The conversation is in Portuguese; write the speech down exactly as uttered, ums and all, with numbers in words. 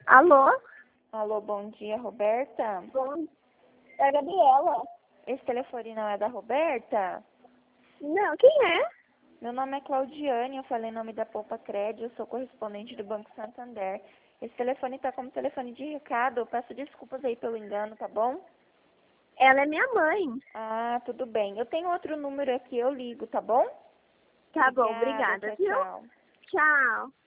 Alô? Alô, bom dia, Roberta? Bom, é a Gabriela. Esse telefone não é da Roberta? Não, quem é? Meu nome é Claudiane, eu falei em nome da Poupa Crédito, eu sou correspondente do Banco Santander. Esse telefone está como telefone de recado, eu peço desculpas aí pelo engano, tá bom? Ela é minha mãe. Ah, tudo bem. Eu tenho outro número aqui, eu ligo, tá bom? Tá Obrigada, bom, obrigada, tchau, viu? tchau. Tchau.